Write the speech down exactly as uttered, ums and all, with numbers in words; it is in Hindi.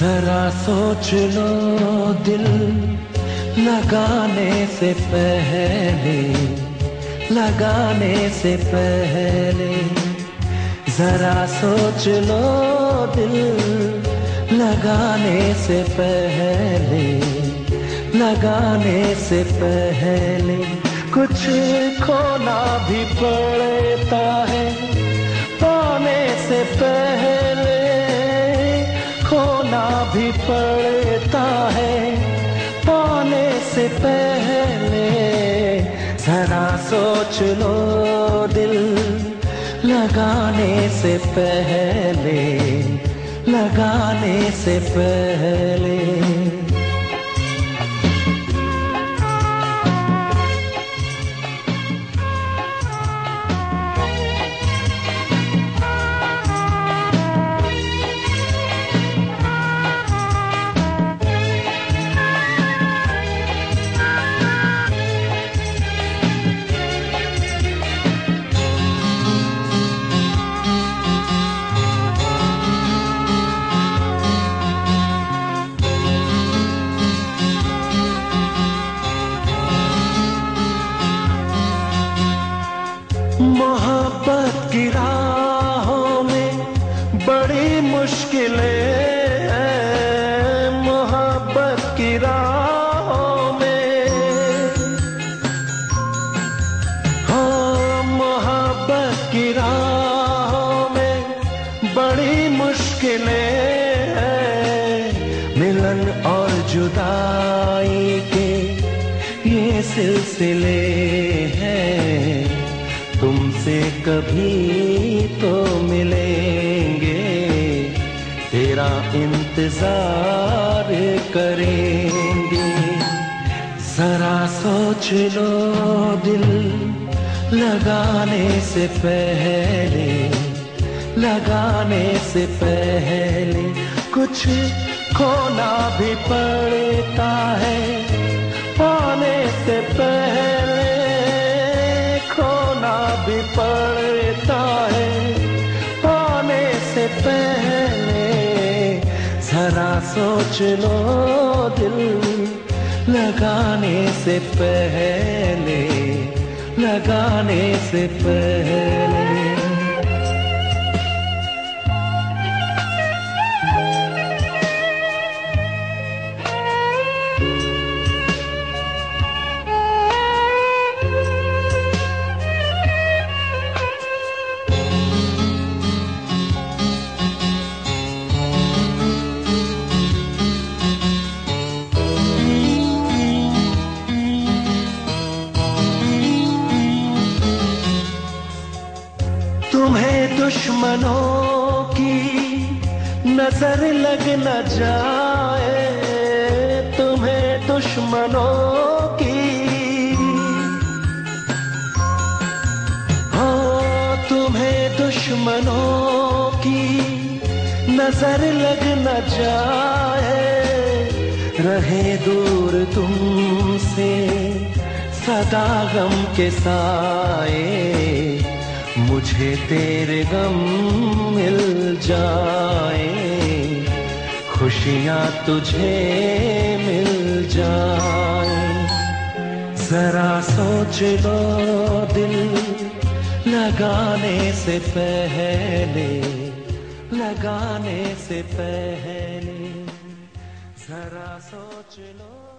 जरा सोच लो दिल लगाने से पहले, लगाने से पहले जरा सोच लो दिल लगाने से पहले, लगाने से पहले कुछ खोना भी पड़ता है पाने से पहले, खोना भी पड़ता है पाने से पहले। जरा सोच लो दिल लगाने से पहले, लगाने से पहले। मोहब्बत की राहों में बड़ी मुश्किलें हैं, मोहब्बत की राहों में, हाँ मोहब्बत की राहों में बड़ी मुश्किलें हैं। मिलन और जुदाई के ये सिलसिले हैं, तुमसे कभी तो मिलेंगे, तेरा इंतजार करेंगे। जरा सोच लो दिल लगाने से पहले, लगाने से पहले कुछ खोना भी पड़ता है पाने से पहले, खोना भी पड़ता है पाने से पहले। जरा सोच लो दिल लगाने से पहले, लगाने से पहले। तुम्हें दुश्मनों की नजर लग न जाए, तुम्हें दुश्मनों की, हो तुम्हें दुश्मनों की नजर लग न जाए। रहे दूर तुमसे सदा गम के साए, मुझे तेरे गम मिल जाए, खुशियाँ तुझे मिल जाए। जरा सोच लो दिल लगाने से पहले, लगाने से पहले जरा सोच लो।